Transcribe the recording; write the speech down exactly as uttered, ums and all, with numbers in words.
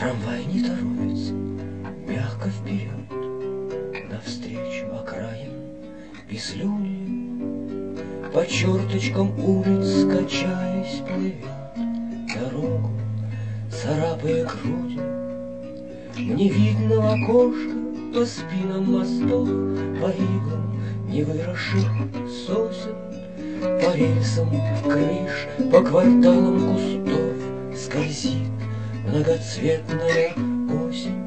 Трамвай не торопится, мягко вперед, навстречу окраин без люли. По черточкам улиц, качаясь, плывет дорогу, царапая грудью. Мне видно в окошко по спинам мостов, по иглам невыросших сосен, по рельсам крыш, по кварталам кустов скользит многоцветная осень.